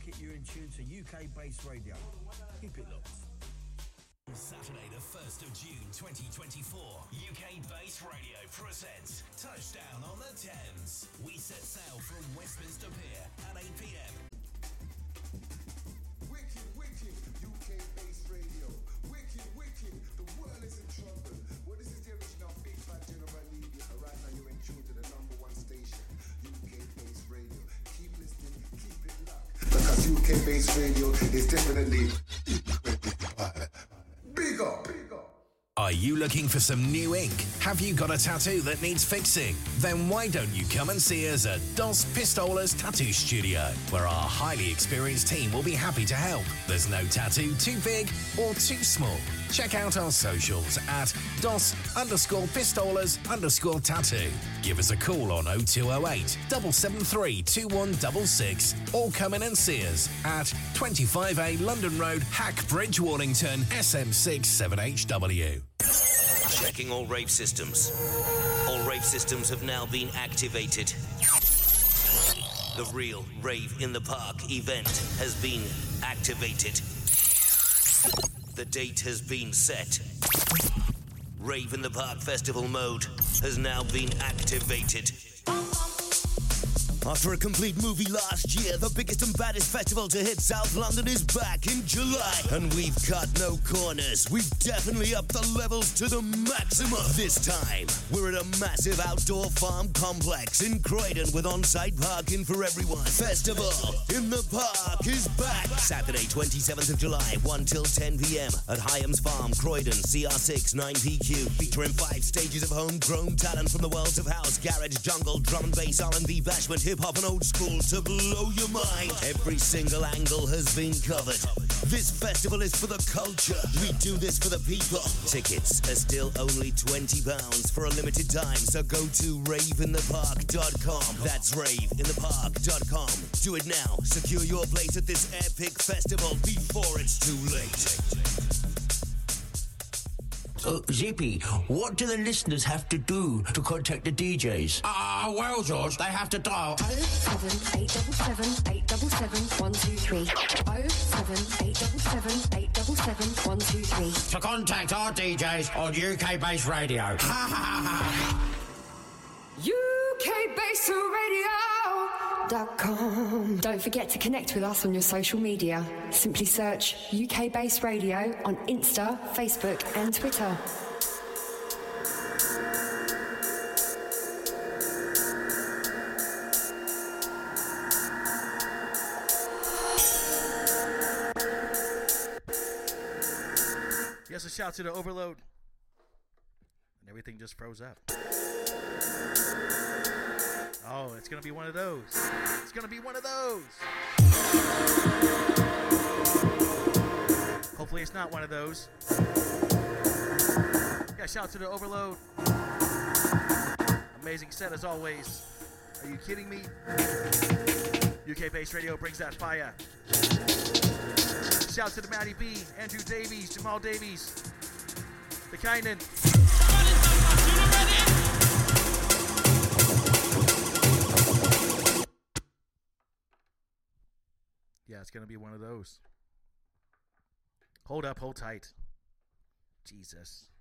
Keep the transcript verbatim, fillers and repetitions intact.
Market, you're in tune to U K-based radio. Keep it locked. Saturday the first of June twenty twenty-four, U K-based radio presents Touchdown on the Thames. We set sail from Westminster Pier at eight p.m. Wicked, wicked, U K-based radio. Wicked, wicked, the world is in trouble. Well, this is the original Big Fat General Media. Right now you're in tune to the number one station, U K-based radio. Keep listening, keep it locked. Because U K-based radio is definitely big up, big up. Are you looking for some new ink? Have you got a tattoo that needs fixing? Then why don't you come and see us at Dos Pistolas Tattoo Studio, where our highly experienced team will be happy to help. There's no tattoo too big or too small. Check out our socials at dos underscore pistolas underscore tattoo. Give us a call on oh two oh eight, seven seven three, two one six six or come in and see us at twenty-five A London Road, Hackbridge, Wallington, S M six seven H W. Checking all rave systems. All rave systems have now been activated. The real Rave in the Park event has been activated. The date has been set. Rave in the Park Festival mode has now been activated. After a complete movie last year, the biggest and baddest festival to hit South London is back in July. And we've cut no corners. We've definitely upped the levels to the maximum. This time, we're at a massive outdoor farm complex in Croydon with on-site parking for everyone. Festival in the Park is back. Saturday, twenty-seventh of July, one till ten p.m. at Hyams Farm, Croydon, C R six nine P Q. Featuring five stages of homegrown talent from the worlds of house, garage, jungle, drum and bass, R and B, bashment, hip-hop and old school to blow your mind. Every single angle has been covered. This festival is for the culture. We do this for the people. Tickets are still only twenty pounds for a limited time, so go to rave in the park dot com. That's rave in the park dot com. Do it now. Secure your place at this epic festival before it's too late. Uh, Zippy, what do the listeners have to do to contact the D Js? Ah, uh, well, George, they have to dial oh seven eight seven seven, eight seven seven, one two three. oh seven eight seven seven, eight seven seven, one two three. to contact our D Js on U K-based radio. Ha ha ha! U K based radio dot com. Don't forget to connect with us on your social media. Simply search U K Based Radio on Insta, Facebook and Twitter. Yes, a shout to the overload. And everything just froze up. Oh, it's going to be one of those. It's going to be one of those. Hopefully it's not one of those. Yeah, shout to the overload. Amazing set as always. Are you kidding me? U K-based radio brings that fire. Shout to the Matty B, Andrew Davies, Jamal Davies, the Kynan. Yeah, it's going to be one of those. Hold up, hold tight. Jesus.